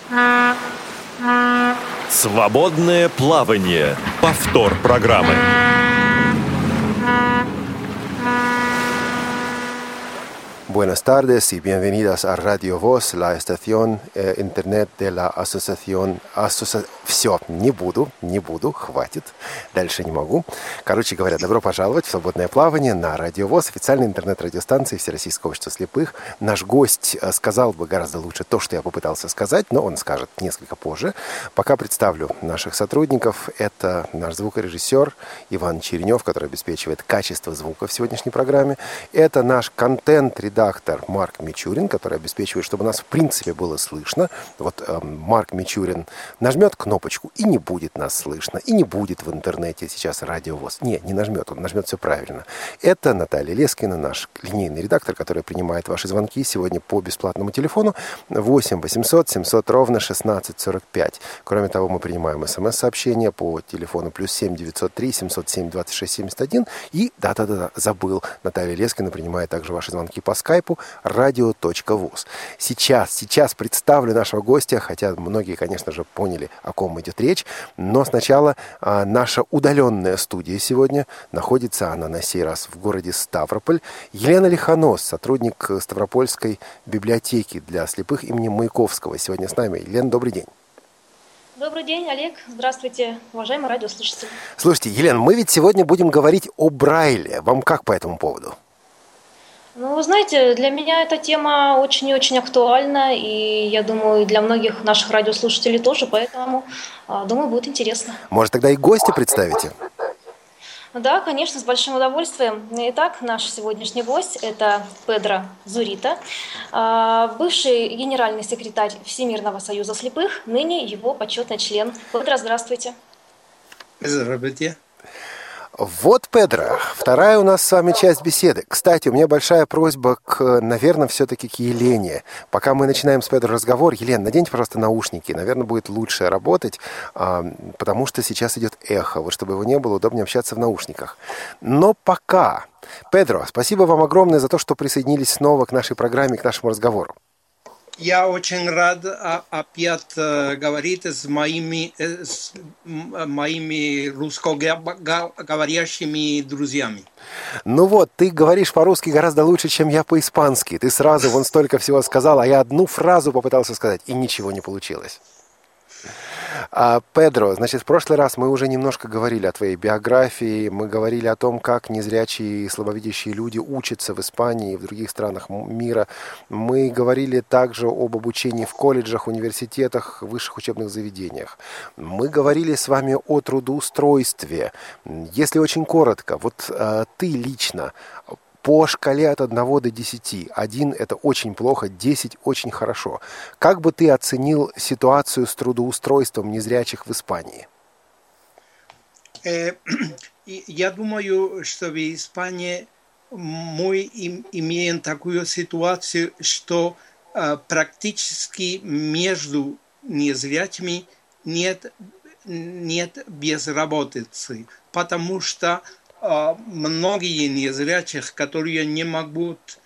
Свободное плавание. Повтор программы. Buenas tardes y bienvenidas a Radio Voz, la estación интернет de la asociación... Все, не буду, хватит, дальше не могу. Короче говоря, добро пожаловать в свободное плавание на Радио ВОС, официальной интернет-радиостанции Всероссийского общества слепых. Наш гость сказал бы гораздо лучше то, что я попытался сказать, но он скажет несколько позже. Пока представлю наших сотрудников. Это наш звукорежиссер Иван Черенев, который обеспечивает качество звука в сегодняшней программе. Это наш контент-редактор Марк Мичурин, который обеспечивает, чтобы нас в принципе было слышно. Вот Марк Мичурин нажмет кнопку, и не будет нас слышно, и не будет в интернете сейчас Радио ВОС. Не нажмет, он нажмет все правильно. Это Наталья Лескина, наш линейный редактор, который принимает ваши звонки сегодня по бесплатному телефону 8 800 700 ровно 1645. Кроме того, мы принимаем смс-сообщения по телефону +7 903 707 26 71. И, забыл, Наталья Лескина принимает также ваши звонки по скайпу radio.voz. Сейчас представлю нашего гостя, хотя многие, конечно же, поняли, о ком идет речь, но сначала наша удаленная студия сегодня находится, она на сей раз в городе Ставрополь. Елена Лихонос, сотрудник Ставропольской библиотеки для слепых имени Маяковского, сегодня с нами. Елена, добрый день. Добрый день, Олег. Здравствуйте, уважаемые радиослушатели. Слушайте, Елена, мы ведь сегодня будем говорить о Брайле. Вам как по этому поводу? Ну, вы знаете, для меня эта тема очень и очень актуальна, и я думаю, для многих наших радиослушателей тоже, поэтому, думаю, будет интересно. Может, тогда и гостя представите? Да, конечно, с большим удовольствием. Итак, наш сегодняшний гость – это Педро Зурита, бывший генеральный секретарь Всемирного союза слепых, ныне его почетный член. Педро, здравствуйте. Здравствуйте. Вот, Педро, вторая у нас с вами часть беседы. Кстати, у меня большая просьба, наверное, все-таки к Елене. Пока мы начинаем с Педро разговор, Елена, наденьте, пожалуйста, наушники. Наверное, будет лучше работать, потому что сейчас идет эхо. Вот чтобы его не было, удобнее общаться в наушниках. Но пока. Педро, спасибо вам огромное за то, что присоединились снова к нашей программе, к нашему разговору. Я очень рад опять говорить с моими русскоговорящими друзьями. Ну вот, ты говоришь по-русски гораздо лучше, чем я по-испански. Ты сразу вон столько всего сказал, а я одну фразу попытался сказать, и ничего не получилось. Педро, значит, в прошлый раз мы уже немножко говорили о твоей биографии, мы говорили о том, как незрячие и слабовидящие люди учатся в Испании и в других странах мира. Мы говорили также об обучении в колледжах, университетах, высших учебных заведениях. Мы говорили с вами о трудоустройстве. Если очень коротко, вот ты лично по шкале от 1 до 10. 1 – это очень плохо, 10 – очень хорошо. Как бы ты оценил ситуацию с трудоустройством незрячих в Испании? Я думаю, что в Испании мы имеем такую ситуацию, что практически между незрячими нет безработицы, потому что многие незрячих, которые не могут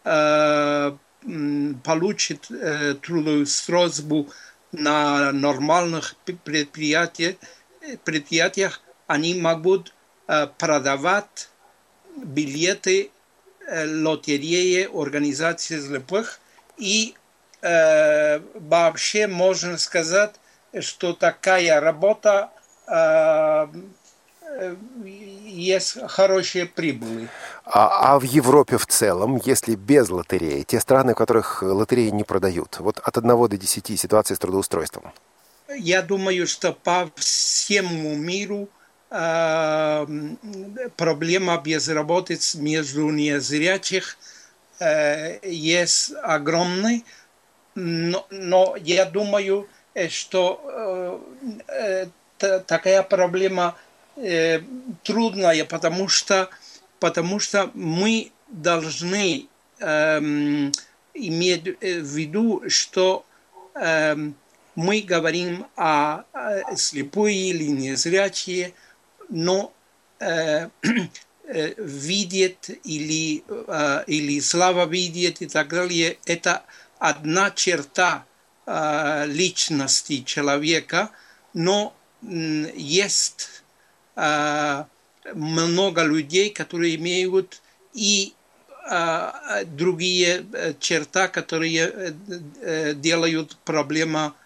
получить трудоустройство на нормальных предприятиях, они могут продавать билеты лотереи организации слепых. И вообще можно сказать, что такая работа есть хорошие прибыли. А в Европе в целом, если без лотереи, те страны, в которых лотереи не продают, вот от 1 до 10 ситуация с трудоустройством? Я думаю, что по всему миру проблема безработицы между незрячих есть огромная, но я думаю, что такая проблема трудная, потому что мы должны иметь в виду, что мы говорим о слепые или незрячие, но видят или слабо видят и так далее, это одна черта личности человека, но есть много людей, которые имеют и другие черты, которые делают проблему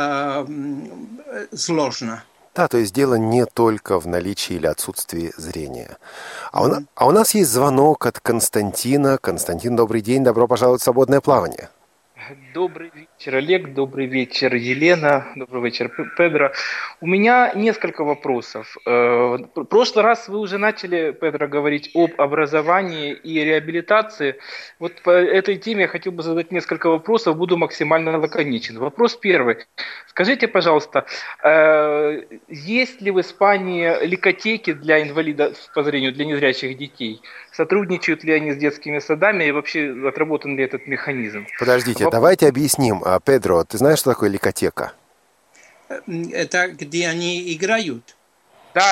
сложно. Да, то есть дело не только в наличии или отсутствии зрения. А у нас есть звонок от Константина. Константин, добрый день, добро пожаловать в «Свободное плавание». Добрый вечер, Олег, добрый вечер, Елена, добрый вечер, Педро. У меня несколько вопросов. В прошлый раз вы уже начали, Педро, говорить об образовании и реабилитации. Вот по этой теме я хотел бы задать несколько вопросов, буду максимально лаконичен. Вопрос первый. Скажите, пожалуйста, есть ли в Испании ликотеки для инвалидов по зрению, для незрячих детей? Сотрудничают ли они с детскими садами и вообще отработан ли этот механизм? Подождите, давайте объясним. Педро, ты знаешь, что такое ликотека? Это где они играют? Да.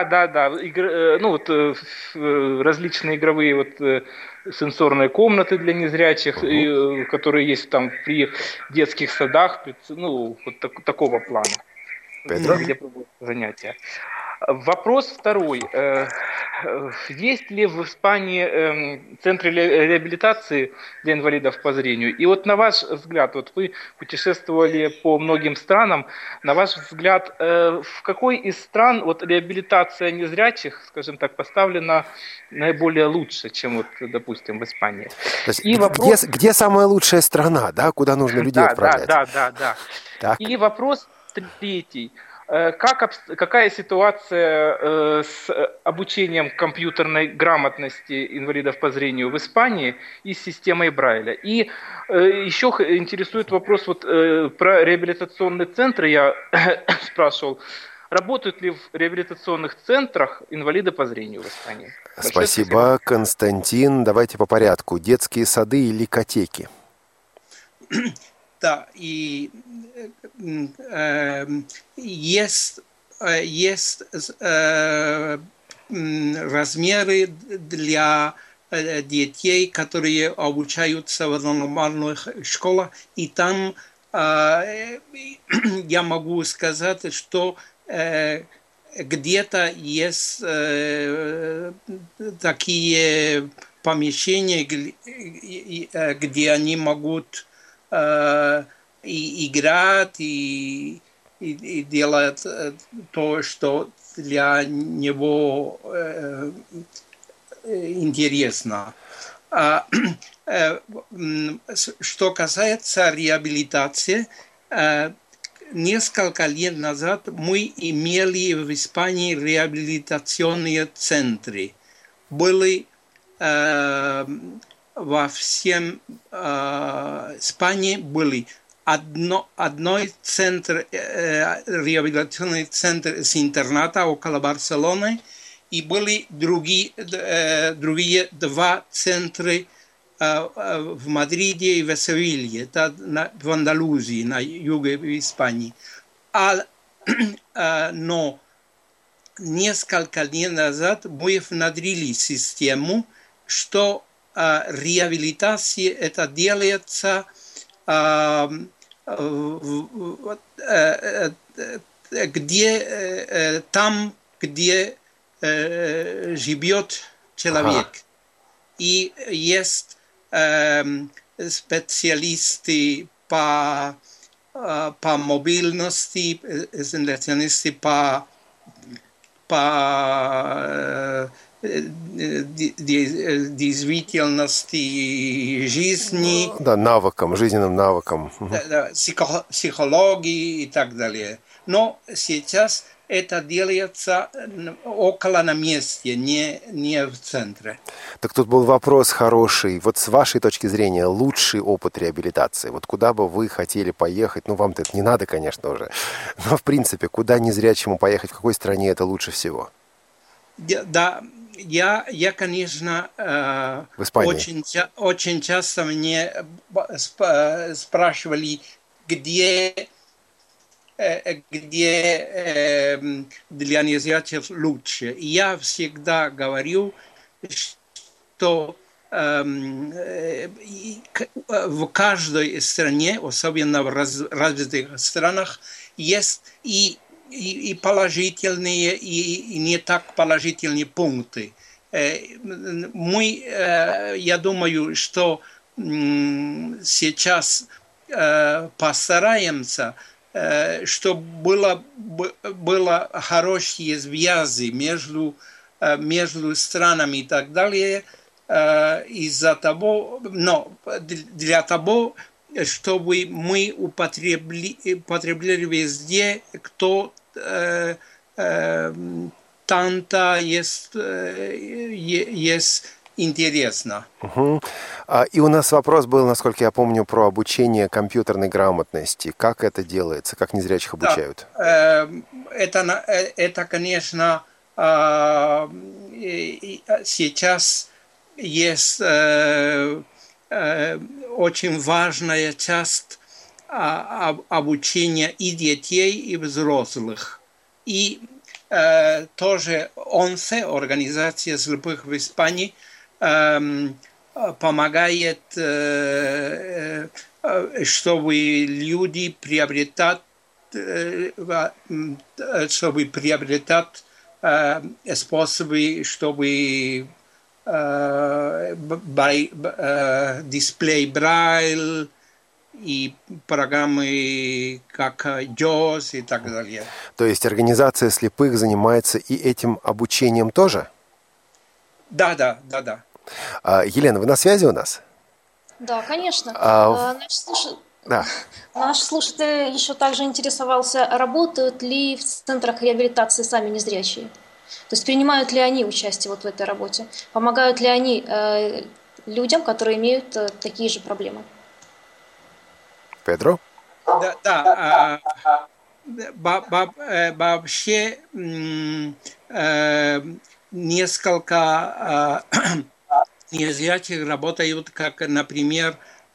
Различные игровые сенсорные комнаты для незрячих, которые есть там при детских садах, такого плана, Педро? где проводят занятия. Вопрос второй. Есть ли в Испании центры реабилитации для инвалидов по зрению? И вот на ваш взгляд, вот вы путешествовали по многим странам, на ваш взгляд, в какой из стран вот реабилитация незрячих, скажем так, поставлена наиболее лучше, чем вот, допустим, в Испании? То есть где самая лучшая страна, да, куда нужно людей отправлять? Да. Так. И вопрос третий. Какая ситуация с обучением компьютерной грамотности инвалидов по зрению в Испании и с системой Брайля? И еще интересует вопрос про реабилитационные центры. Я спрашивал, работают ли в реабилитационных центрах инвалиды по зрению в Испании? Спасибо, Константин. Давайте по порядку. Детские сады и ликотеки. Да, и есть размеры для детей, которые обучаются в нормальных школах, и там я могу сказать, что где-то есть такие помещения, где они могут и играть, и делать то, что для него интересно. Что касается реабилитации, несколько лет назад мы имели в Испании реабилитационные центры. Были во всем Испании были одной центр, реабилитационный центр с интерната около Барселоны, и были другие два центра в Мадриде и в Севилье, в Андалузии, на юге Испании. Но несколько лет назад мы внедрили систему, что реабилитация это делается где живет человек. И есть специалисты по мобильности, специалисты по действительности жизни. Да, жизненным навыкам. Психологии и так далее. Но сейчас это делается около на месте, не в центре. Так тут был вопрос хороший. Вот с вашей точки зрения, лучший опыт реабилитации. Вот куда бы вы хотели поехать? Ну, вам-то это не надо, конечно, уже. Но, в принципе, куда незрячему поехать, в какой стране это лучше всего? Да, я конечно, очень часто мне спрашивали, где для незрячих лучше. И я всегда говорю, что в каждой стране, особенно в развитых странах, есть и положительные, и не так положительные пункты. Я думаю, что сейчас постараемся, чтобы было хорошие связи между странами и так далее, из-за того, но для того, чтобы мы употребляли везде, кто танта есть интересно. Угу. И у нас вопрос был, насколько я помню, про обучение компьютерной грамотности. Как это делается? Как незрячих обучают? Да, это, конечно, сейчас есть очень важная часть обучения и детей, и взрослых. И тоже ОНСЕ, Организация слепых в Испании, помогает, чтобы люди приобретать способы, чтобы дисплей Braille и программы как JAWS и так далее. То есть организация слепых занимается и этим обучением тоже? Да. Елена, вы на связи у нас? Да, конечно. Да. Наш слушатель еще также интересовался, работают ли в центрах реабилитации сами незрячие? То есть принимают ли они участие вот в этой работе? Помогают ли они людям, которые имеют такие же проблемы? Педро? Да. Вообще несколько незрячих работают, как, например,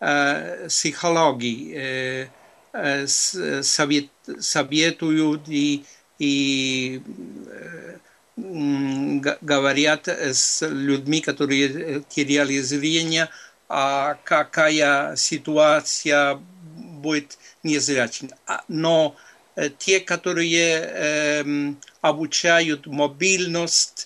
психологи, советуют и говорят с людьми, которые теряли зрение, какая ситуация будет незрячим. Но те, которые обучают мобильность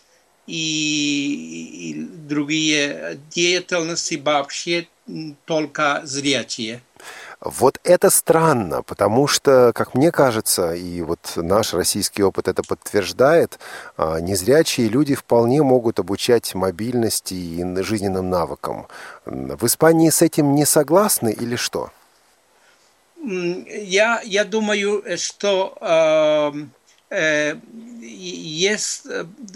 и другие деятельности, вообще только зрячие. Вот это странно, потому что, как мне кажется, и вот наш российский опыт это подтверждает, незрячие люди вполне могут обучать мобильности и жизненным навыкам. В Испании с этим не согласны или что? Я думаю, что есть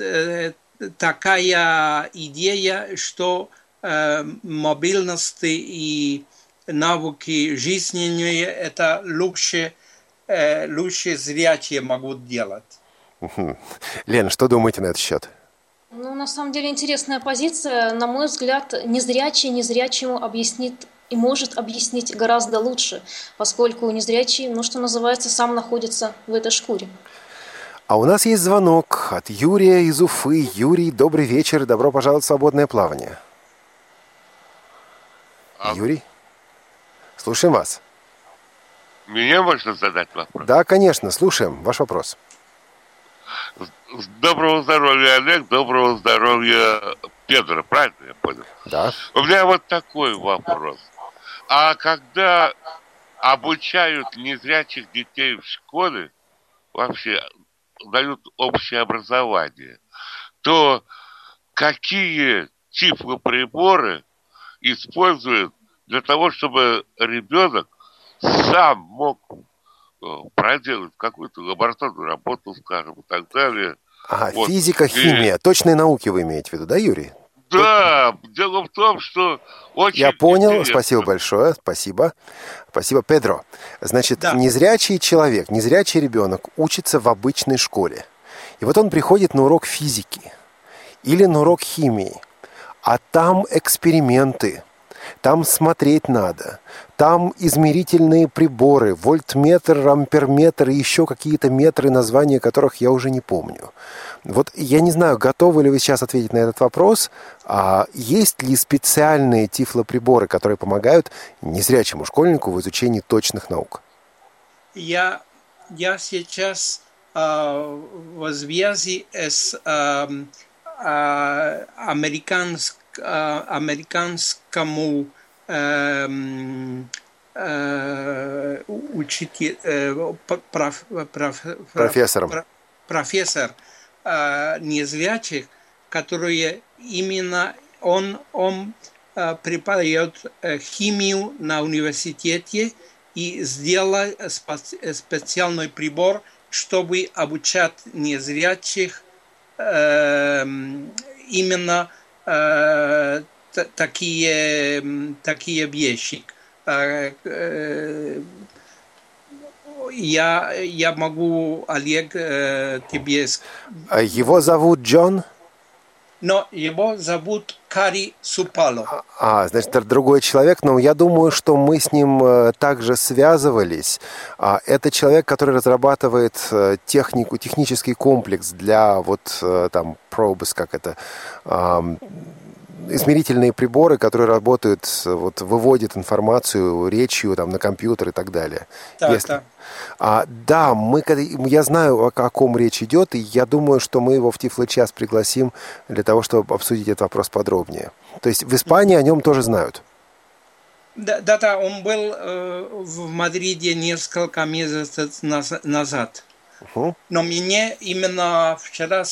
такая идея, что мобильность и навыки жизненные это лучше зрячие могут делать. Лена, что думаете на этот счет? Ну, на самом деле интересная позиция. На мой взгляд, незрячий незрячему объяснит и может объяснить гораздо лучше, поскольку незрячий, что называется, сам находится в этой шкуре. А у нас есть звонок от Юрия из Уфы. Юрий, добрый вечер, добро пожаловать в свободное плавание. Юрий, слушаем вас. Мне можно задать вопрос? Да, конечно, слушаем ваш вопрос. Доброго здоровья, Олег, доброго здоровья, Педро, правильно я понял? Да. У меня вот такой вопрос. А когда обучают незрячих детей в школе, вообще дают общее образование, то какие цифроприборы используют для того, чтобы ребенок сам мог проделать какую-то лабораторную работу, скажем, и так далее. Ага, вот. Физика, химия, точные науки вы имеете в виду, да, Юрий? Да, дело в том, что очень... Я понял, интересно. Спасибо большое, спасибо. Спасибо, Педро. Значит, да. Незрячий человек, незрячий ребенок учится в обычной школе. И вот он приходит на урок физики или на урок химии, а там эксперименты. Там смотреть надо, там измерительные приборы, вольтметр, амперметр и еще какие-то метры, названия которых я уже не помню. Вот я не знаю, готовы ли вы сейчас ответить на этот вопрос. Есть ли специальные тифлоприборы, которые помогают незрячему школьнику в изучении точных наук? Я сейчас в связи с американскому профессор незрячих, который именно он преподает химию на университете и сделал специальный прибор, чтобы обучать незрячих именно такие вещи. Я могу, Олег, тебе... Его зовут Джон? Но его зовут Кари Супало. Значит, это другой человек, но я думаю, что мы с ним также связывались. Это человек, который разрабатывает технический комплекс для там probes, как это... измерительные приборы, которые работают, выводят информацию речью там, на компьютер и так далее. Да, я знаю, о ком речь идет, и я думаю, что мы его в Тифло-час пригласим для того, чтобы обсудить этот вопрос подробнее. То есть в Испании о нем тоже знают. Да, он был в Мадриде несколько месяцев назад. Но мне именно вчера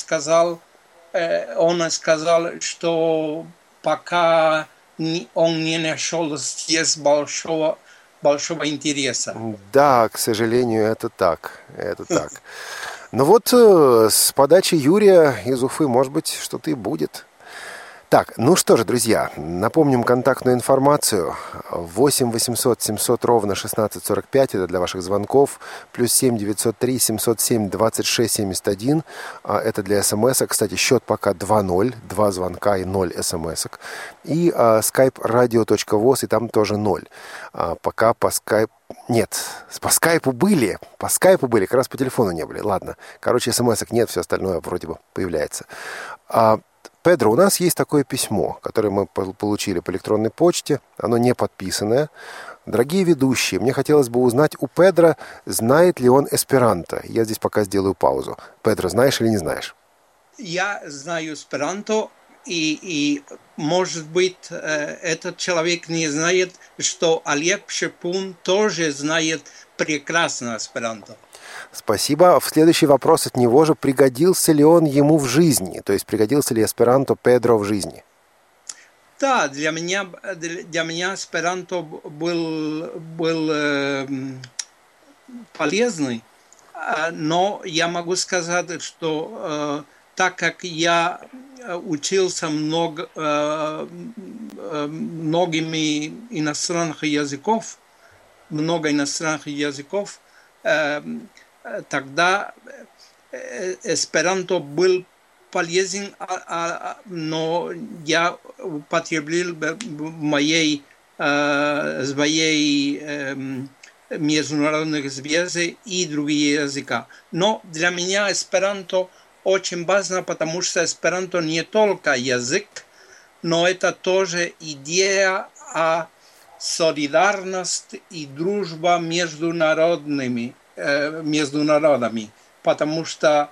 он сказал, что пока он не нашел здесь большого интереса. Да, к сожалению, это так. Но с подачи Юрия из Уфы, может быть, что-то и будет. Так, ну что же, друзья, напомним контактную информацию. 8 800 700 ровно 1645, это для ваших звонков. Плюс 7 903 707 26 71, это для смс-ок. Кстати, счет пока 2-0, 2 звонка и 0 смс-ок. И skype radio.voz, и там тоже 0. Пока по скайпу... Нет, по скайпу были, как раз по телефону не были. Ладно, смс-ок нет, все остальное вроде бы появляется. Педро, у нас есть такое письмо, которое мы получили по электронной почте. Оно не подписанное. Дорогие ведущие, мне хотелось бы узнать у Педро, знает ли он эсперанто. Я здесь пока сделаю паузу. Педро, знаешь или не знаешь? Я знаю эсперанто, и может быть, этот человек не знает, что Олег Шипун тоже знает прекрасно эсперанто. Спасибо. В следующий вопрос от него же: пригодился ли он ему в жизни? То есть пригодился ли эсперанто Педро в жизни? Да, для меня эсперанто был полезный, но я могу сказать, что так как я учился многими иностранных языков, тогда эсперанто был полезен, но я употребил в своей международных связях и другие языки. Но для меня эсперанто очень важно, потому что эсперанто не только язык, но это тоже идея о солидарности и дружбе между народами, потому что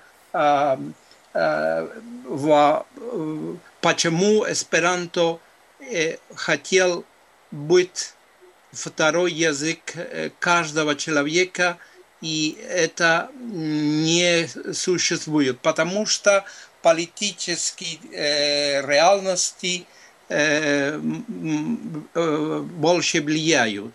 почему эсперанто хотел быть второй язык каждого человека, и это не существует, потому что политические реальности больше влияют.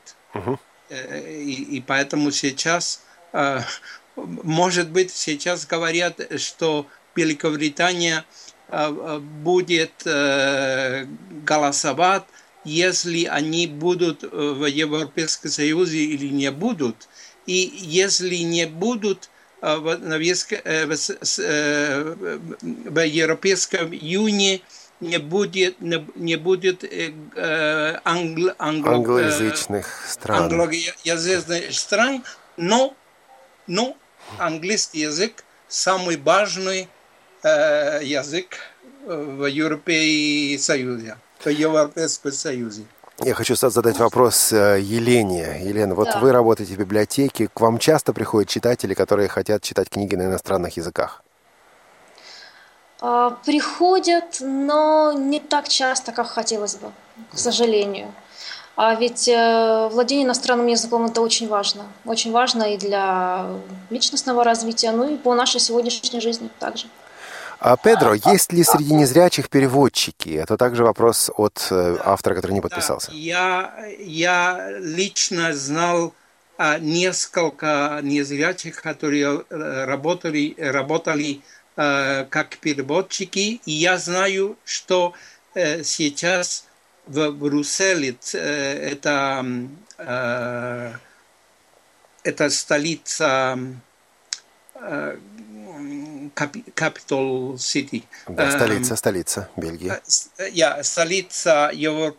И поэтому сейчас, может быть, сейчас говорят, что Великобритания будет голосовать, если они будут в Европейском Союзе или не будут. И если не будут в Европейском Юне, не будет англоязычных стран, но английский язык самый важный язык в Европейском Союзе. Я хочу задать вопрос Елене. Елена, вот Да. вы работаете в библиотеке. К вам часто приходят читатели, которые хотят читать книги на иностранных языках? Приходят, но не так часто, как хотелось бы, к сожалению. А ведь владение иностранным языком – это очень важно. Очень важно и для личностного развития, ну и по нашей сегодняшней жизни также. А, Педро, есть ли среди незрячих переводчики? Это также вопрос от автора, который не подписался. Да, я лично знал несколько незрячих, которые работали как переводчики. И я знаю, что сейчас в Брюсселе, это столица Capital City. Да, столица Бельгии. Столица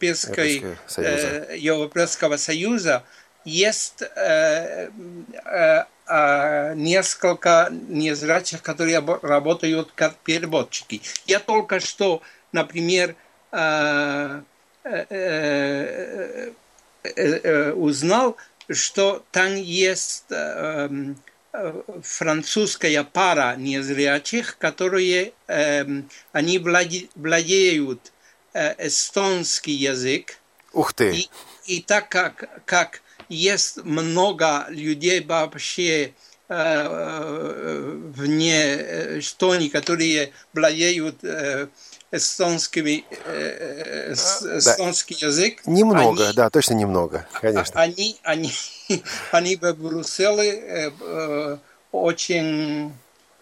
Европейского Союза. Есть несколько незрячих, которые работают как переводчики. Я только что, например, узнал, что там есть французская пара незрячих, которые они владеют эстонский язык. Ух ты! И так как есть много людей вообще вне Эстонии, которые владеют эстонский язык. Немного, да, точно немного, конечно. Они в Брюсселе очень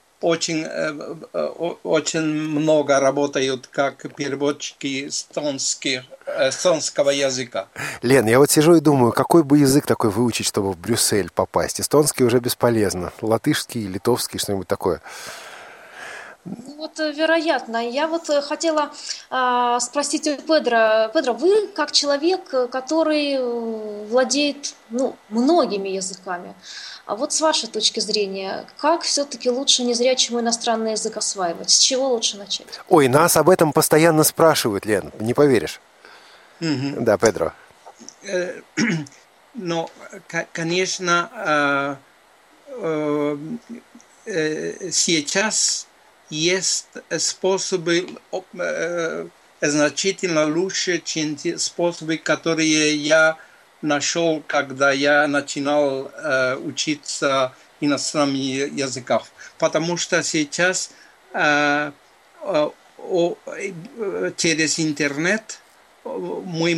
много работают как переводчики эстонского языка. Лен, я вот сижу и думаю, какой бы язык такой выучить, чтобы в Брюссель попасть? Эстонский уже бесполезно. Латышский, литовский, что-нибудь такое. Вот, вероятно. Я вот хотела спросить у Педро. Педро, вы как человек, который владеет многими языками, а вот с вашей точки зрения, как все-таки лучше незрячему иностранный язык осваивать? С чего лучше начать? Ой, нас об этом постоянно спрашивают, Лен, не поверишь. Да, Педро. Но, конечно, сейчас есть способы значительно лучше, чем те способы, которые я нашел, когда я начинал учиться иностранным языкам. Потому что сейчас через интернет мы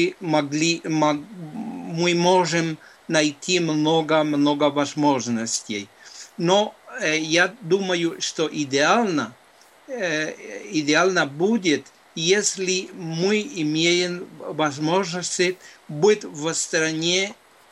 можем найти много возможностей. Но я думаю, что идеально будет, если мы имеем возможность быть в стране,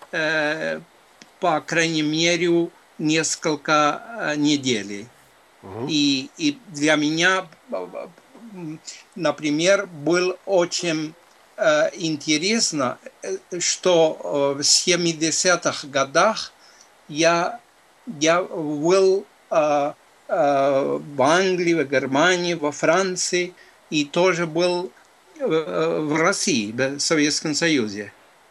по крайней мере, несколько недель. И для меня, например, было очень интересно, что в 70-х годах я был в Англии, в Германии, во Франции и тоже был в России, в Советском Союзе.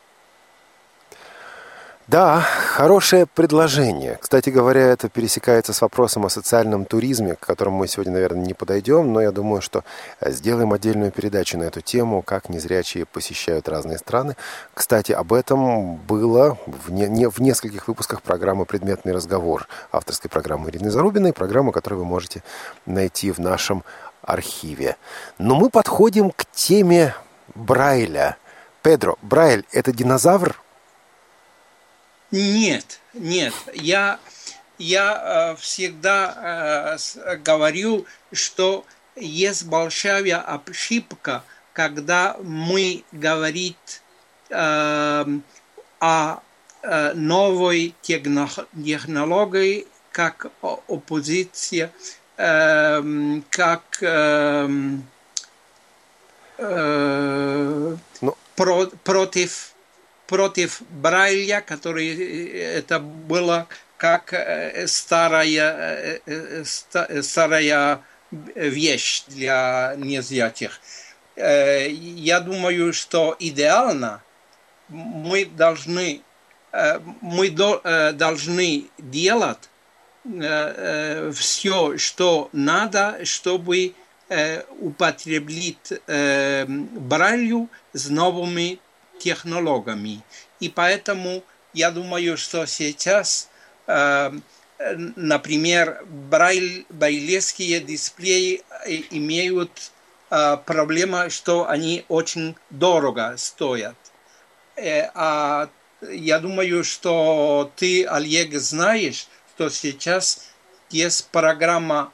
Да, хорошее предложение. Кстати говоря, это пересекается с вопросом о социальном туризме, к которому мы сегодня, наверное, не подойдем, но я думаю, что сделаем отдельную передачу на эту тему, как незрячие посещают разные страны. Кстати, об этом было в нескольких выпусках программы «Предметный разговор», авторской программы Ирины Зарубиной, программу, которую вы можете найти в нашем архиве. Но мы подходим к теме Брайля. Педро, Брайль – это динозавр? Нет. Я всегда говорю, что есть большая ошибка, когда мы говорим о новой технологии как оппозиция, как против Брайля, который это было как старая вещь для незрячих. Я думаю, что идеально мы должны делать все, что надо, чтобы употреблять Брайлю с новыми технологиями. И поэтому я думаю, что сейчас, например, брайлевские дисплеи имеют проблему, что они очень дорого стоят. А я думаю, что ты, Олег, знаешь, что сейчас есть программа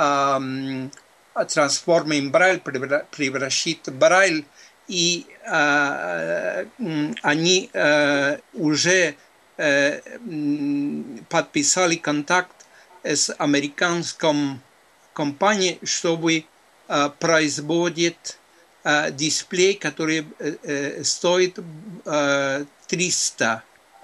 Transforming Braille, превращает Braille, и они уже подписали контракт с американской компанией, чтобы производить дисплей, который стоит $300.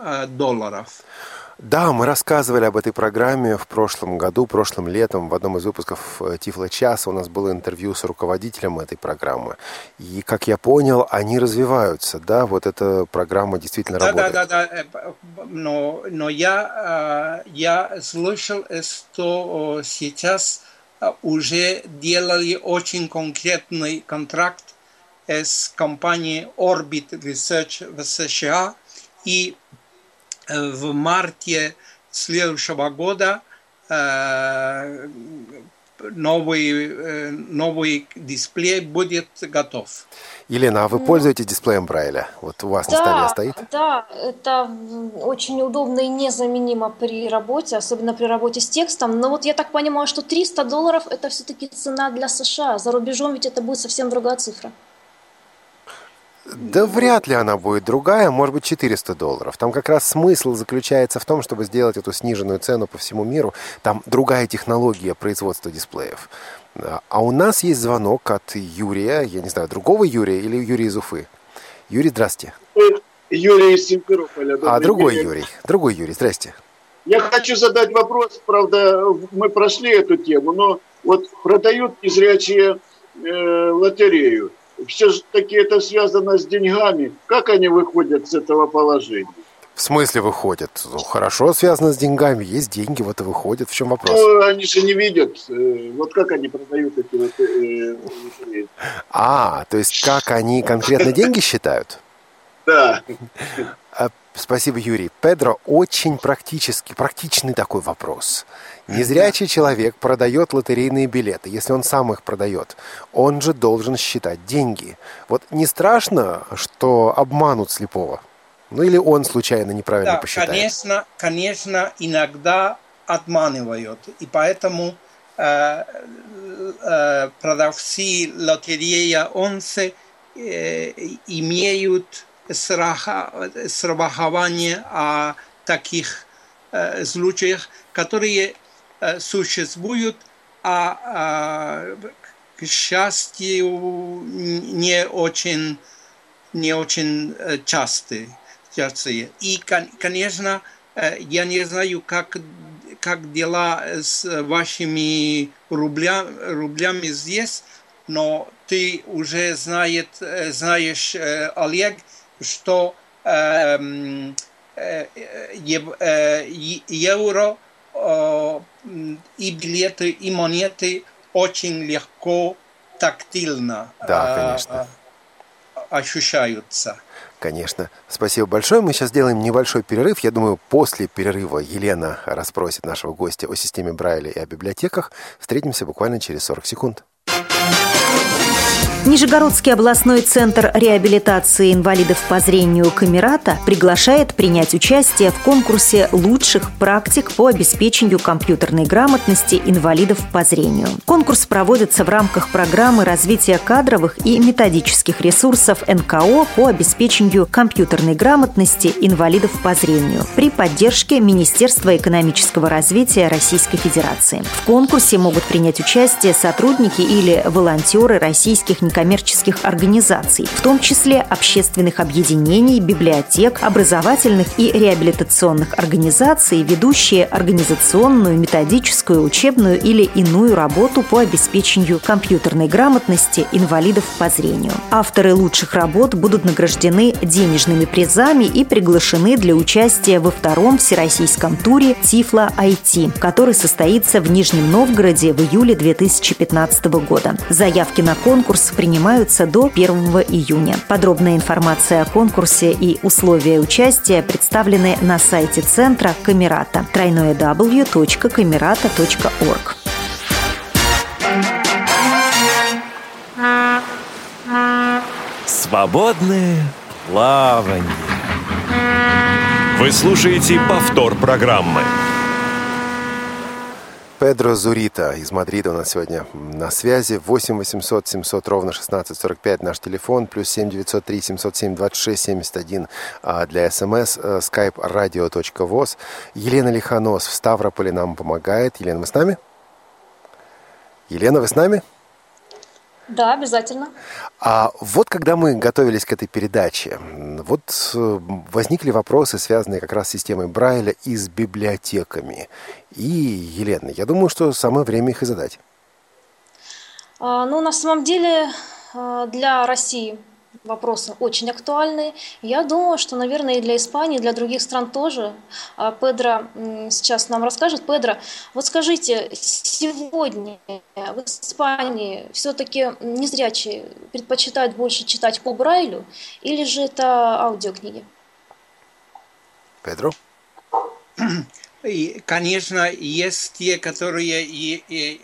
Да, мы рассказывали об этой программе в прошлом году, прошлым летом. В одном из выпусков Тифло-часа у нас было интервью с руководителем этой программы. И, как я понял, они развиваются, да? Вот эта программа действительно работает. Да. Но я слышал, что сейчас уже делали очень конкретный контракт с компанией Orbit Research в США, и в марте следующего года новый дисплей будет готов. Елена, а вы пользуетесь дисплеем Брайля? Вот у вас на столе стоит? Да, это очень удобно и незаменимо при работе, особенно при работе с текстом. Но вот я так понимаю, что $300 это все-таки цена для США. За рубежом ведь это будет совсем другая цифра. Да вряд ли она будет другая, может быть $400. Там как раз смысл заключается в том, чтобы сделать эту сниженную цену по всему миру. Там другая технология производства дисплеев. А у нас есть звонок от Юрия, я не знаю, другого Юрия или Юрия из Уфы. Юрий, здрасте. Юрий из Симферополя. Другой Юрий, здрасте. Я хочу задать вопрос, правда, мы прошли эту тему, но вот продают незрячие лотерею. Все-таки это связано с деньгами. Как они выходят с этого положения? В смысле выходят? Ну, хорошо связано с деньгами. Есть деньги, вот и выходят. В чем вопрос? Ну, они же не видят. Вот как они продают эти лотереи? То есть как они конкретно деньги считают? Да. Спасибо, Юрий. Педро, очень практичный такой вопрос. Незрячий человек продает лотерейные билеты. Если он сам их продает, он же должен считать деньги. Вот не страшно, что обманут слепого? Ну или он случайно неправильно посчитает? Конечно, иногда обманывают. И поэтому продавцы лотереи ОНСЕ имеют страхование о таких случаях, которые существуют, к счастью, не очень частые. И, конечно, я не знаю, как дела с вашими рублями здесь, но ты уже знаешь, Олег, что евро и билеты, и монеты очень легко, тактильно ощущаются. Конечно. Спасибо большое. Мы сейчас сделаем небольшой перерыв. Я думаю, после перерыва Елена расспросит нашего гостя о системе Брайля и о библиотеках. Встретимся буквально через 40 секунд. Нижегородский областной центр реабилитации инвалидов по зрению «Камерата» приглашает принять участие в конкурсе лучших практик по обеспечению компьютерной грамотности инвалидов по зрению. Конкурс проводится в рамках программы развития кадровых и методических ресурсов НКО по обеспечению компьютерной грамотности инвалидов по зрению при поддержке Министерства экономического развития Российской Федерации. В конкурсе могут принять участие сотрудники или волонтеры российских некоммерческих некоммерческих организаций, в том числе общественных объединений, библиотек, образовательных и реабилитационных организаций, ведущие организационную, методическую, учебную или иную работу по обеспечению компьютерной грамотности инвалидов по зрению. Авторы лучших работ будут награждены денежными призами и приглашены для участия во втором всероссийском туре Тифло IT, который состоится в Нижнем Новгороде в июле 2015 года. Заявки на конкурс принимаются до 1 июня. Подробная информация о конкурсе и условия участия представлены на сайте центра Камерата www.camerata.org. Свободное плавание. Вы слушаете повтор программы. Педро Зурита из Мадрида у нас сегодня на связи. 8 800 700 ровно 1645 наш телефон, плюс 7 903 707 26 71 для СМС, skype radio.voz. Елена Лихонос в Ставрополе нам помогает. Елена, вы с нами? Елена, вы с нами? Да, обязательно. А вот когда мы готовились к этой передаче, вот возникли вопросы, связанные как раз с системой Брайля и с библиотеками. И, Елена, я думаю, что самое время их и задать. Ну, на самом деле, для России вопросы очень актуальны. Я думаю, что, наверное, и для Испании, и для других стран тоже. Педро сейчас нам расскажет. Педро, вот скажите, сегодня в Испании все-таки незрячие предпочитают больше читать по Брайлю или же это аудиокниги? Педро? И, конечно, есть те, которые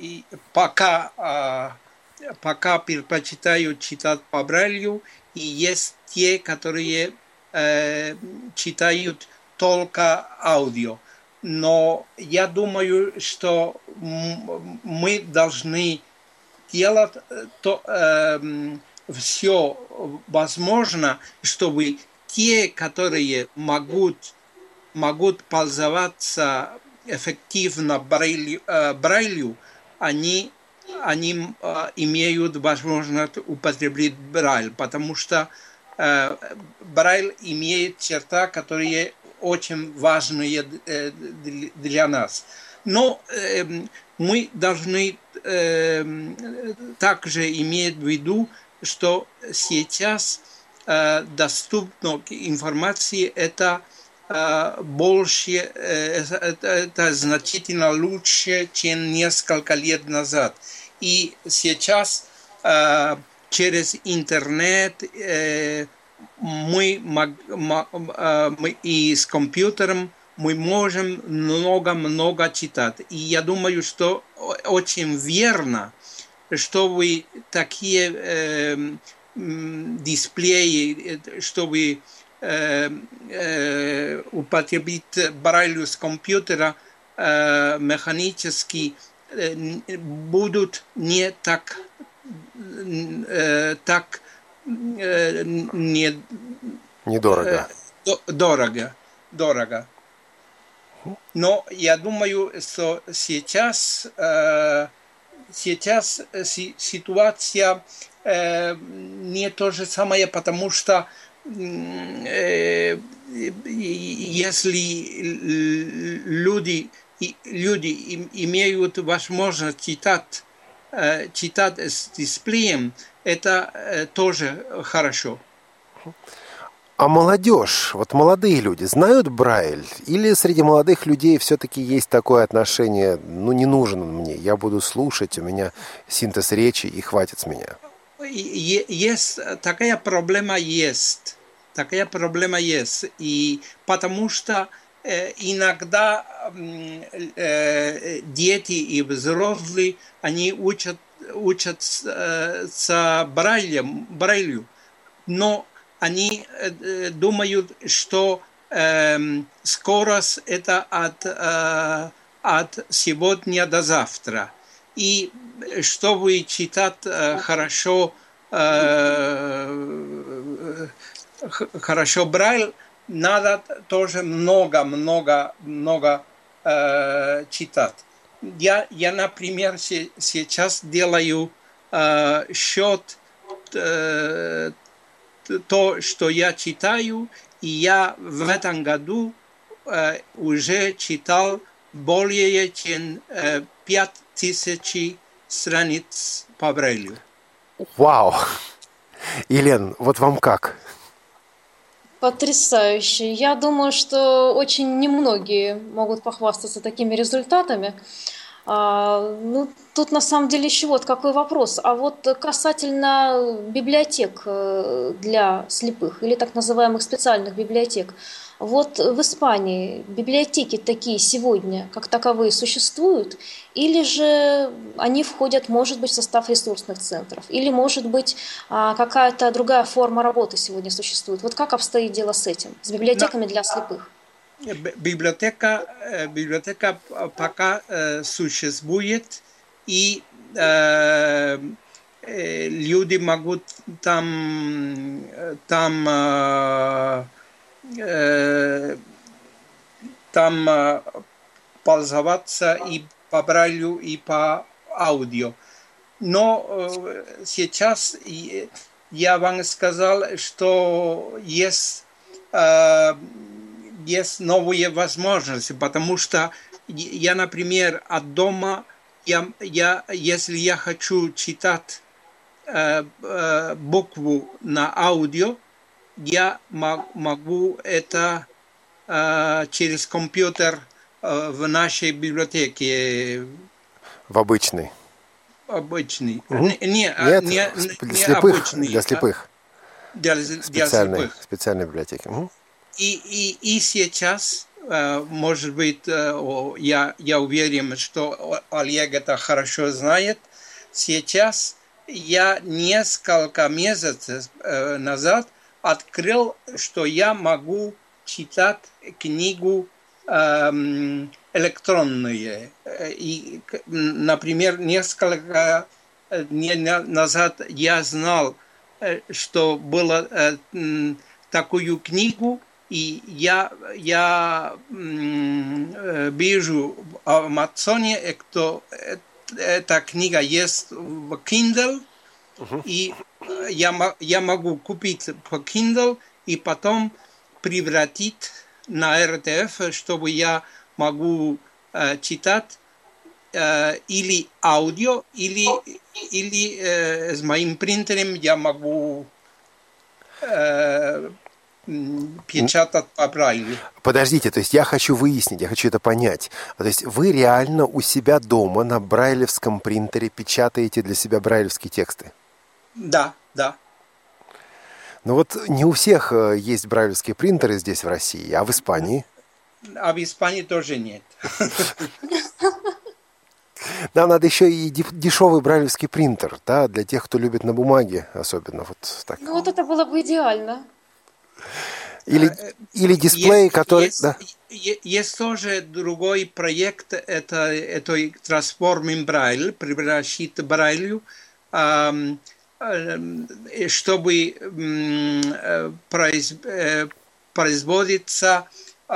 пока предпочитают читать по Брайлю, и есть те, которые читают только аудио. Но я думаю, что мы должны делать все возможное, чтобы те, которые могут пользоваться эффективно Брайлю, они имеют возможность употреблять Брайль, потому что Брайль имеет черта, которые очень важные для нас. Но мы должны также иметь в виду, что сейчас доступна информация это больше, это значительно лучше, чем несколько лет назад. И сейчас через интернет мы и с компьютером мы можем много читать. И я думаю, что очень верно, чтобы такие дисплеи, чтобы употребить Брайлю с компьютера механически, будут не так недорого. Дорого. Но я думаю, что сейчас ситуация не то же самое, потому что если люди имеют возможность читать с дисплеем, это тоже хорошо. А молодежь, вот молодые люди, знают Брайль? Или среди молодых людей все-таки есть такое отношение, не нужен он мне, я буду слушать, у меня синтез речи и хватит с меня? Есть такая проблема есть, и потому что иногда дети и взрослые они учатся Брайлю, но они думают, что скорость это от сегодня до завтра. И чтобы читать хорошо Брайль, надо тоже много читать. Я, например, сейчас делаю счет то, что я читаю, и я в этом году уже читал более чем 5000 страниц по Брайлю. Вау! Елен, вот вам как? Потрясающе. Я думаю, что очень немногие могут похвастаться такими результатами. Тут на самом деле еще вот какой вопрос. А вот касательно библиотек для слепых или так называемых специальных библиотек. Вот в Испании библиотеки такие сегодня как таковые существуют? Или же они входят, может быть, в состав ресурсных центров? Или, может быть, какая-то другая форма работы сегодня существует? Вот как обстоит дело с этим, с библиотеками для слепых? Библиотека пока существует, и люди могут там пользоваться и по Брайлю, и по аудио. Но сейчас я вам сказал, что есть новые возможности, потому что я, например, от дома, если я хочу читать букву на аудио, я могу это через компьютер в нашей библиотеке. В обычной? Обычный. Угу. Не обычный. Для слепых. Для слепых. Специальной библиотеки. Угу. И сейчас, может быть, я уверен, что Олег это хорошо знает, сейчас я несколько месяцев назад открыл, что я могу читать книгу электронную. И, например, несколько дней назад я знал, что было такую книгу, и я вижу в Амазоне, что эта книга есть в Kindle, и я могу купить по Kindle и потом превратить на РТФ, чтобы я могу читать или аудио, или с моим принтером я могу печатать по Брайлю. Подождите, то есть я хочу выяснить, я хочу это понять. То есть вы реально у себя дома на брайлевском принтере печатаете для себя брайлевские тексты? Да. Но вот не у всех есть брайлевские принтеры здесь, в России, а в Испании? А в Испании тоже нет. Нам надо еще и дешевый брайлевский принтер, да, для тех, кто любит на бумаге, особенно вот так. Ну вот это было бы идеально. Или дисплей, который... Есть тоже другой проект, это Transforming Braille, превращить Брайлю, чтобы производится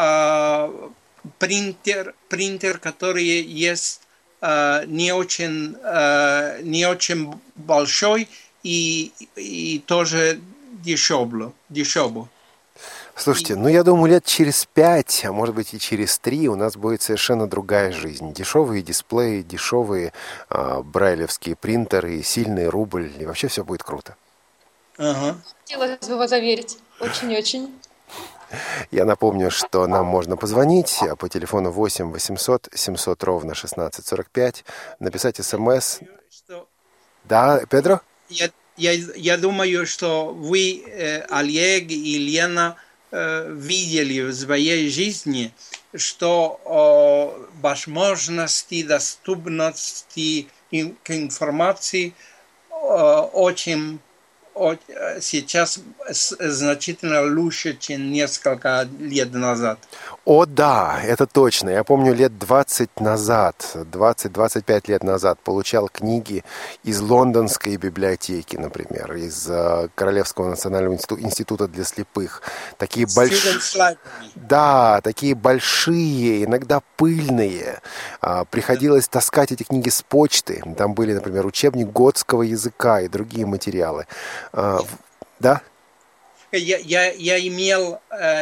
принтер, который есть не очень большой и тоже дешево. Слушайте, я думаю, лет через 5, а может быть и через 3 у нас будет совершенно другая жизнь. Дешевые дисплеи, дешевые брайлевские принтеры, сильный рубль, и вообще все будет круто. Ага. Хотелось бы в это верить. Очень-очень. Я напомню, что нам можно позвонить по телефону 8 800 700 ровно 1645, написать смс. Да, Педро? Я думаю, что вы, Олег и Лена, видели в своей жизни, что возможности доступности к информации очень сейчас значительно лучше, чем несколько лет назад. О, да, это точно. Я помню, лет 20 назад, 20-25 лет назад получал книги из лондонской библиотеки, например, из Королевского национального института для слепых. Такие большие... Да, такие большие, иногда пыльные. Приходилось таскать эти книги с почты. Там были, например, учебник готского языка и другие материалы. Да? Я имел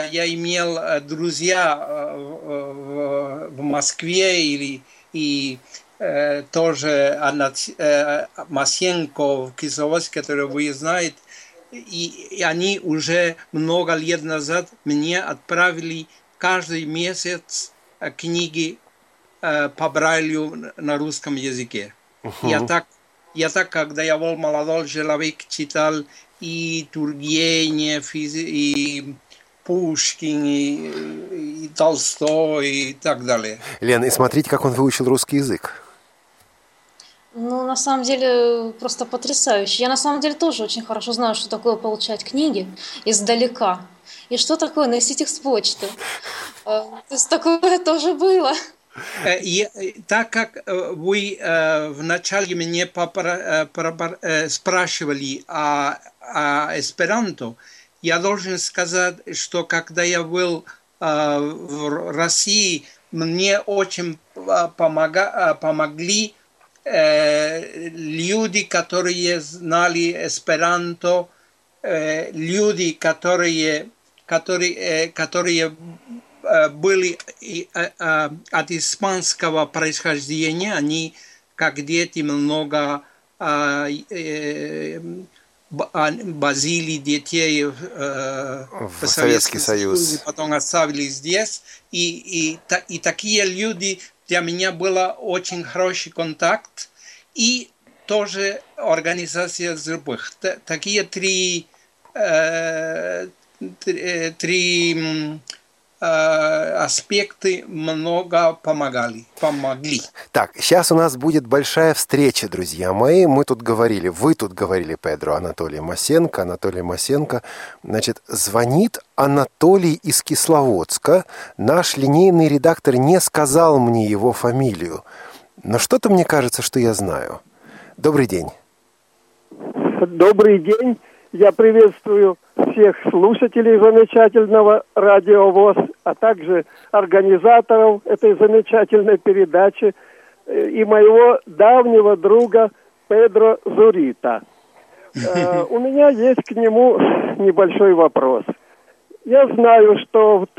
друзья в Москве и тоже Масенко в Кисловодске, который вы знаете, и они уже много лет назад мне отправили каждый месяц книги по Брайлю на русском языке. Я так, когда я был молодой человек, читал и Тургенев, и Пушкин, и Толстой, и так далее. Лена, и смотрите, как он выучил русский язык. Ну, на самом деле, просто потрясающе. Я на самом деле тоже очень хорошо знаю, что такое получать книги издалека. И что такое носить их с почты. То есть такое тоже было. Так как вы вначале меня спрашивали о эсперанто, я должен сказать, что когда я был в России, мне очень помогли люди, которые знали эсперанто, люди, которые были от испанского происхождения, они как дети много возили детей в Советский Союз, потом оставили здесь, и такие люди для меня был очень хороший контакт, и тоже организация слепых. Такие три аспекты много помогли. Так, сейчас у нас будет большая встреча, друзья мои. Вы тут говорили, Педро, Анатолий Масенко. Значит, звонит Анатолий из Кисловодска. Наш линейный редактор не сказал мне его фамилию. Но что-то мне кажется, что я знаю. Добрый день. Добрый день. Я приветствую всех слушателей замечательного радио ВОС, а также организаторов этой замечательной передачи и моего давнего друга Педро Зурита. У меня есть к нему небольшой вопрос. Я знаю, что в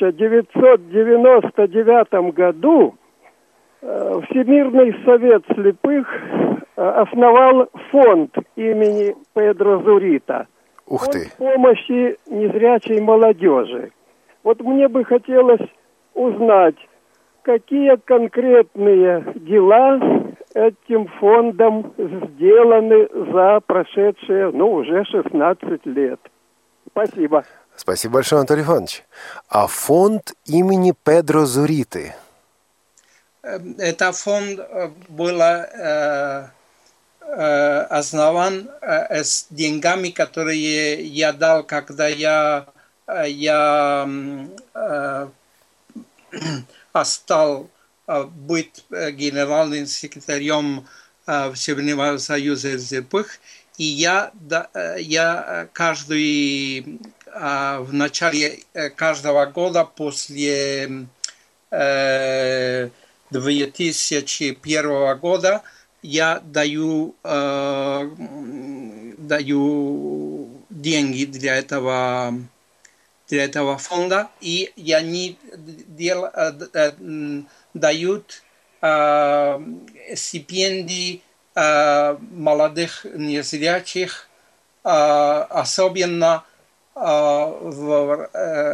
1999 году Всемирный совет слепых основал фонд имени Педро Зурита. Ух ты. Фонд помощи незрячей молодежи. Вот мне бы хотелось узнать, какие конкретные дела этим фондом сделаны за прошедшие, уже 16 лет. Спасибо. Спасибо большое, Анатолий Иванович. А фонд имени Педро Зуриты? Это фонд был основан с деньгами, которые я дал, когда я стал быть генеральным секретарем Всемирного союза слепых. И я в начале каждого года после 2001 года я даю деньги для этого фонда, и они дают стипендии молодых незрячих, особенно в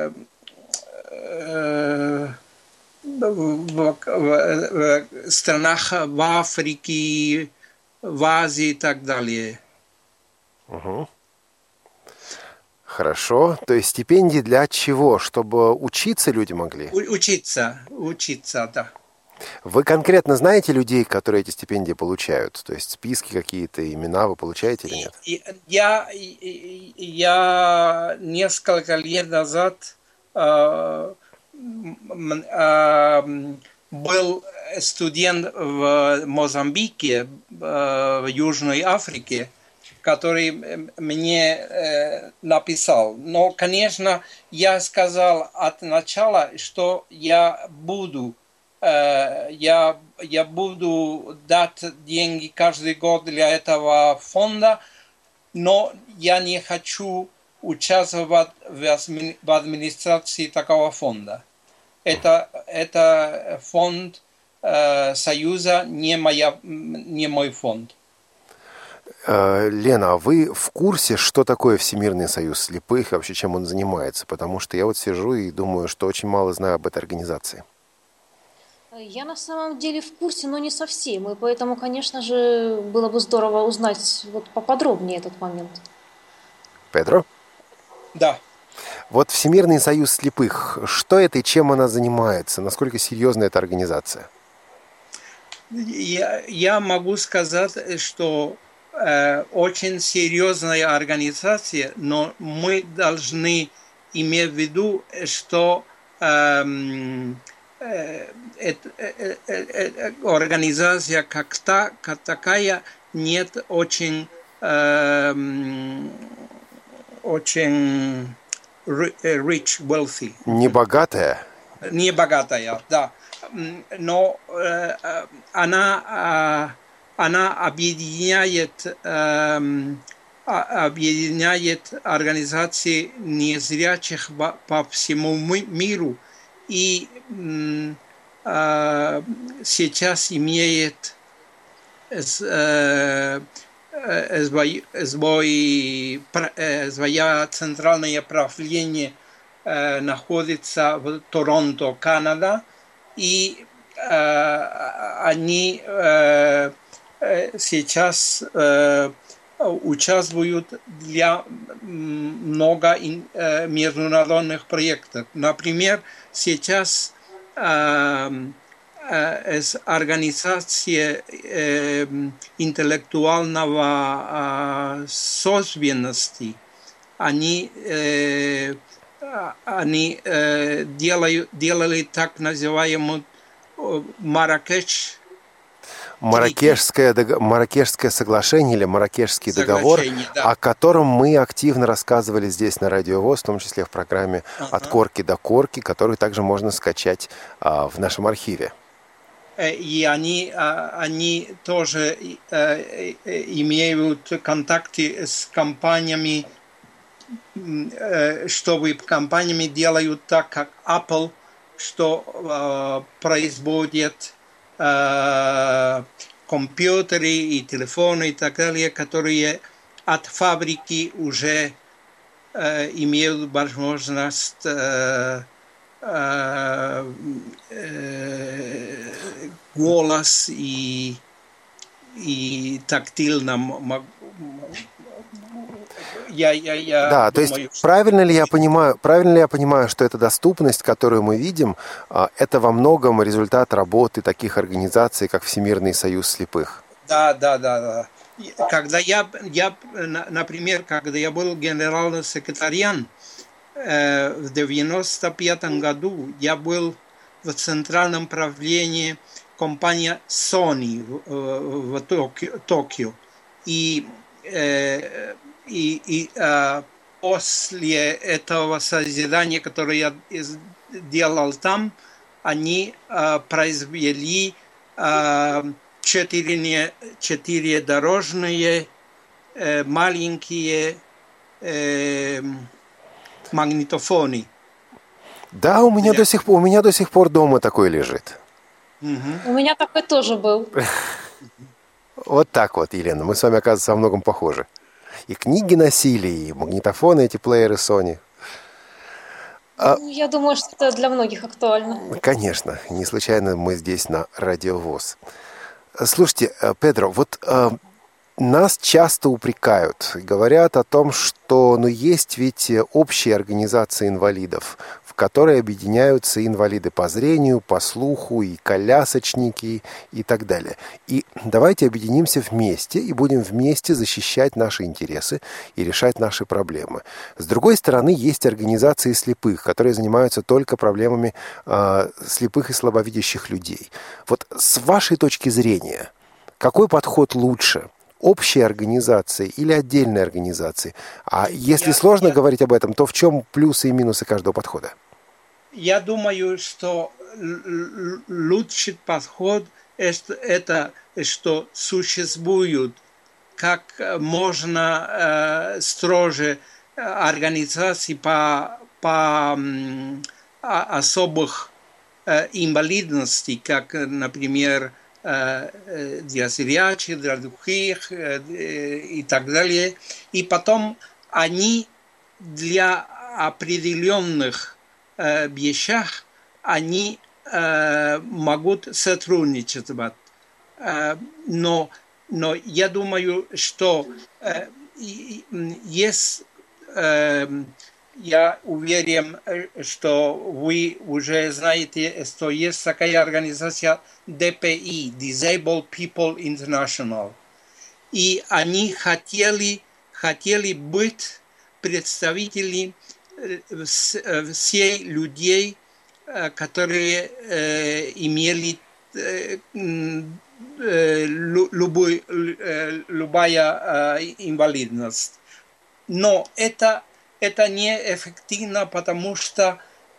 странах в Африке, в Азии и так далее. Угу. Хорошо. То есть стипендии для чего? Чтобы учиться люди могли? Учиться, да. Вы конкретно знаете людей, которые эти стипендии получают? То есть списки какие-то, имена вы получаете или нет? Я несколько лет назад был студент в Мозамбике, в Южной Африке, который мне написал. Но, конечно, я сказал от начала, что я буду дать деньги каждый год для этого фонда, но я не хочу участвовать в администрации такого фонда. Это фонд Союза, не мой фонд. Лена, а вы в курсе, что такое Всемирный союз слепых и вообще чем он занимается? Потому что я вот сижу и думаю, что очень мало знаю об этой организации. Я на самом деле в курсе, но не совсем. И поэтому, конечно же, было бы здорово узнать вот поподробнее этот момент. Педро? Да. Вот Всемирный союз слепых, что это и чем она занимается? Насколько серьезна эта организация? Я могу сказать, что очень серьезная организация, но мы должны иметь в виду, что организация как такая нет очень rich, wealthy. Не богатая? Не богатая, да. Но она объединяет организации незрячих по всему миру и сейчас имеет свое центральное правление находится в Торонто, Канада, и они сейчас участвуют для много международных проектов. Например, сейчас организация интеллектуального собственности, они делали так называемую Марракешское соглашение или Марракешский договор, да, о котором мы активно рассказывали здесь на Радио ВОС, в том числе в программе «От корки до корки», которую также можно скачать в нашем архиве. И они тоже имеют контакты с компаниями, чтобы компаниями делают так, как Apple, что производит компьютеры и телефоны и так далее, которые от фабрики уже имеют возможность голос и тактильно. Да, то есть правильно ли я понимаю, что эта доступность, которую мы видим, это во многом результат работы таких организаций, как Всемирный союз слепых? Да. Когда например, когда я был генеральным секретарем в 1995 году, я был в центральном правлении компании Sony в Токио. И после этого созидания, которое я делал там, они произвели 4 дорожные маленькие магнитофоны. Да, у меня до сих пор дома такой лежит. У меня такой тоже был. Вот так вот, Елена, мы с вами, оказывается, во многом похожи. И книги носили, и магнитофоны, эти плееры Sony. Я думаю, что это для многих актуально. Конечно, не случайно мы здесь на Радио ВОС. Слушайте, Педро, вот нас часто упрекают, говорят о том, что есть ведь общие организации инвалидов, в которые объединяются инвалиды по зрению, по слуху, и колясочники и так далее. И давайте объединимся вместе и будем вместе защищать наши интересы и решать наши проблемы. С другой стороны, есть организации слепых, которые занимаются только проблемами слепых и слабовидящих людей. Вот с вашей точки зрения, какой подход лучше? Общие организации или отдельные организации? А если сложно говорить об этом, то в чем плюсы и минусы каждого подхода? Я думаю, что лучший подход это, что существуют как можно строже организации по особых инвалидностей, как, например, для зрячих, для глухих и так далее. И потом они для определенных вещах они могут сотрудничать. Но я думаю, что есть, я уверен, что вы уже знаете, что есть такая организация DPI, Disabled People International. И они хотели быть представителями всех людей, которые имели любая инвалидность. Но это неэффективно, потому что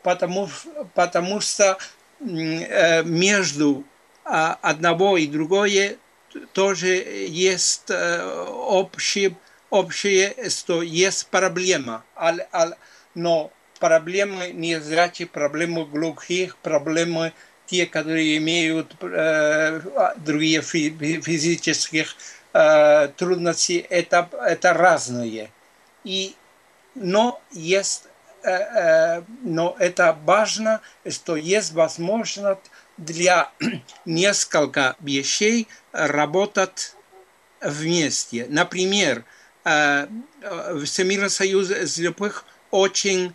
между одного и другое тоже есть общее, что есть проблема. Но проблемы незрячих, проблемы глухих, проблемы те, которые имеют другие физические трудности, это разные. Но это важно, что есть возможность для нескольких вещей работать вместе. Например, Всемирный союз слепых очень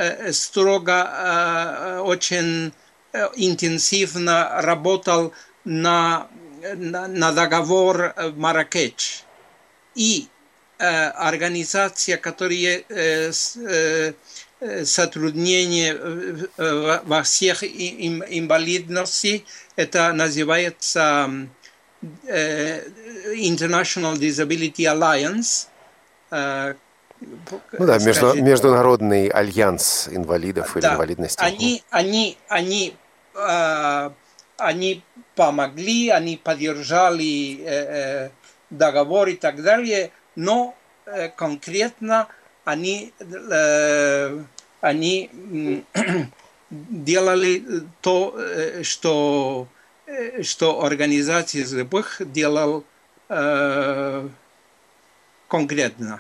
строго, очень интенсивно работал на договор Марракеш. И организация, которая сотруднение во всех инвалидностей, это называется International Disability Alliance. Международный альянс инвалидов или инвалидности. Они помогли, они поддержали договор и так далее, но конкретно они делали то, что организация слепых делала конкретно.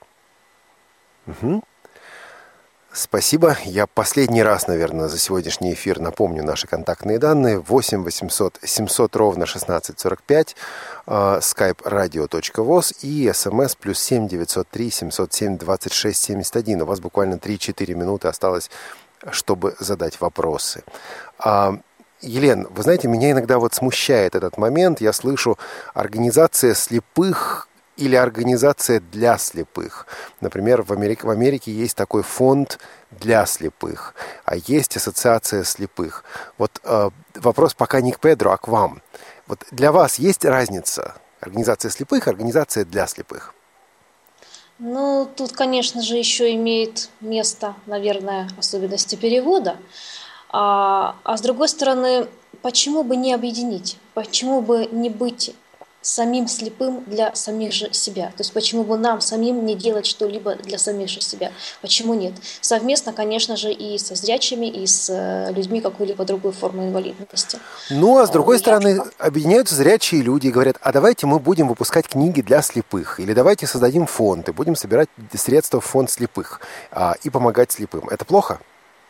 Угу. Спасибо. Я последний раз, наверное, за сегодняшний эфир напомню наши контактные данные. 8 800 700 ровно 1645, skype radio.voz и смс +7 903 707 26 71. У вас буквально 3-4 минуты осталось, чтобы задать вопросы. Елена, вы знаете, меня иногда смущает этот момент. Я слышу организация слепых или организация для слепых. Например, в Америке есть такой фонд для слепых, а есть ассоциация слепых. Вопрос пока не к Педро, а к вам. Для вас есть разница? Организация слепых, организация для слепых? Тут, конечно же, еще имеет место, наверное, особенности перевода. А с другой стороны, почему бы не объединить? Почему бы не быть самим слепым для самих же себя? То есть почему бы нам самим не делать что-либо для самих же себя? Почему нет? Совместно, конечно же, и со зрячими, и с людьми какой-либо другой формы инвалидности. А с другой стороны, объединяются зрячие люди и говорят, а давайте мы будем выпускать книги для слепых, или давайте создадим фонд и будем собирать средства в фонд слепых и помогать слепым. Это плохо?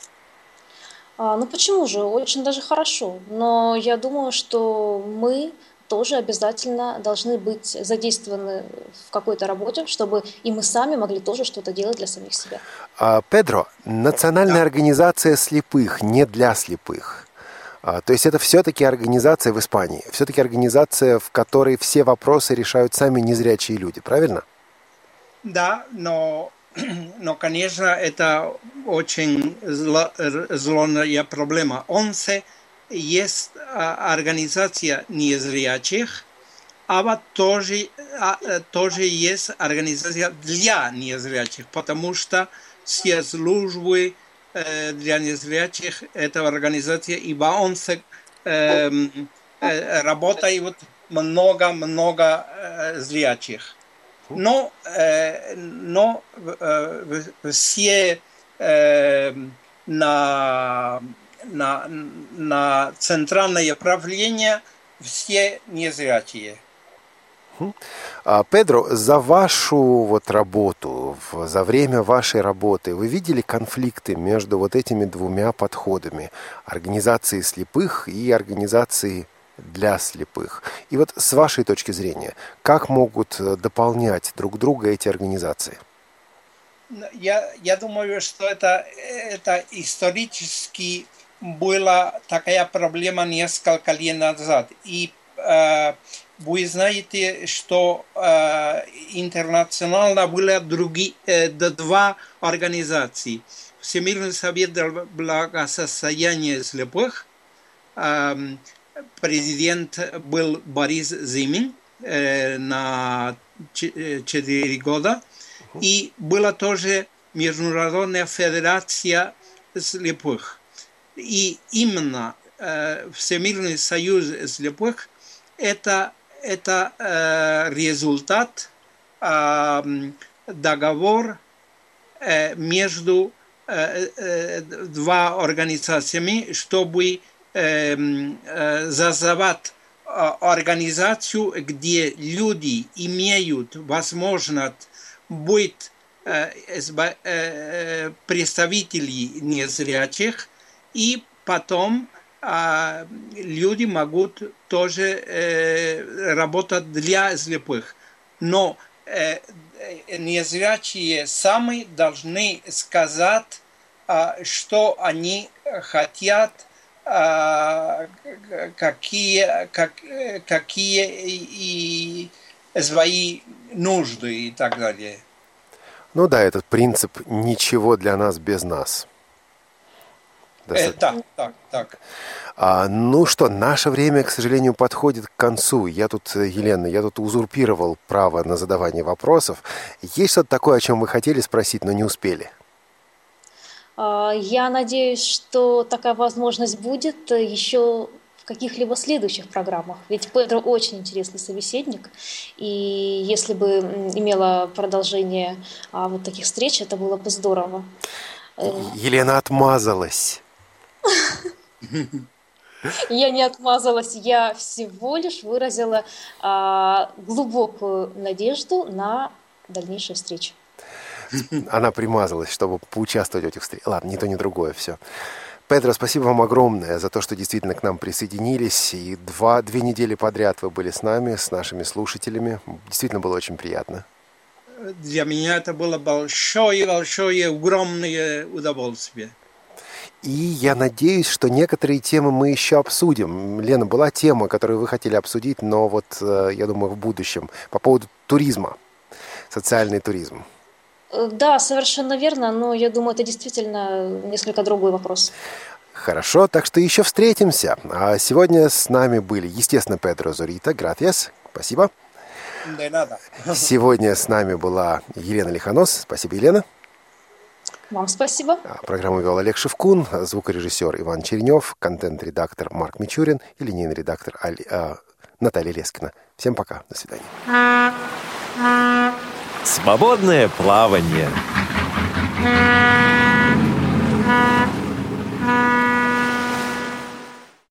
Почему же? Очень даже хорошо. Но я думаю, что мы тоже обязательно должны быть задействованы в какой-то работе, чтобы и мы сами могли тоже что-то делать для самих себя. Педро, национальная организация слепых не для слепых. То есть это все-таки организация в Испании, все-таки организация, в которой все вопросы решают сами незрячие люди, правильно? Да, но конечно, это очень злая проблема. Есть организация незрячих, а тоже есть организация для незрячих, потому что все службы для незрячих эта организация, и в ОНСе работают много зрячих. Но все на центральное правление все незрячие. Педро, за вашу работу, за время вашей работы, вы видели конфликты между этими двумя подходами? Организации слепых и организации для слепых. И с вашей точки зрения, как могут дополнять друг друга эти организации? Я думаю, что это исторически была такая проблема несколько лет назад. И вы знаете, что интернационально было два организации. Всемирный совет для благосостояния слепых. Президент был Борис Зимин на 4 года. И была тоже Международная федерация слепых. И именно Всемирный союз слепых это результат договора между двумя организациями, чтобы создавать организацию, где люди имеют возможность быть представителей незрячих, и потом люди могут тоже работать для слепых. Но незрячие сами должны сказать, что они хотят, какие свои нужды и так далее. Ну да, этот принцип «ничего для нас без нас». Так. Ну что, наше время, к сожалению, подходит к концу. Елена, я тут узурпировал право на задавание вопросов. Есть что-то такое, о чем вы хотели спросить, но не успели? Я надеюсь, что такая возможность будет еще в каких-либо следующих программах. Ведь Педро очень интересный собеседник. И если бы имело продолжение таких встреч, это было бы здорово. Елена отмазалась. Я не отмазалась, я всего лишь выразила глубокую надежду на дальнейшие встречи. Она примазалась, чтобы поучаствовать в этих встречах. Ладно, ни то, ни другое, все. Педро, спасибо вам огромное за то, что действительно к нам присоединились. И две недели подряд вы были с нами, с нашими слушателями. Действительно было очень приятно. Для меня это было большое, огромное удовольствие. И я надеюсь, что некоторые темы мы еще обсудим. Лена, была тема, которую вы хотели обсудить, но я думаю, в будущем. По поводу туризма, социальный туризм. Да, совершенно верно, но я думаю, это действительно несколько другой вопрос. Хорошо, так что еще встретимся. А сегодня с нами были, естественно, Педро Зурита. Gracias. Спасибо. De nada. Сегодня с нами была Елена Лихонос. Спасибо, Елена. Вам спасибо. Программу вел Олег Шевкун, звукорежиссер Иван Черенев, контент-редактор Марк Мичурин и линейный редактор Наталья Лескина. Всем пока. До свидания. Свободное плавание.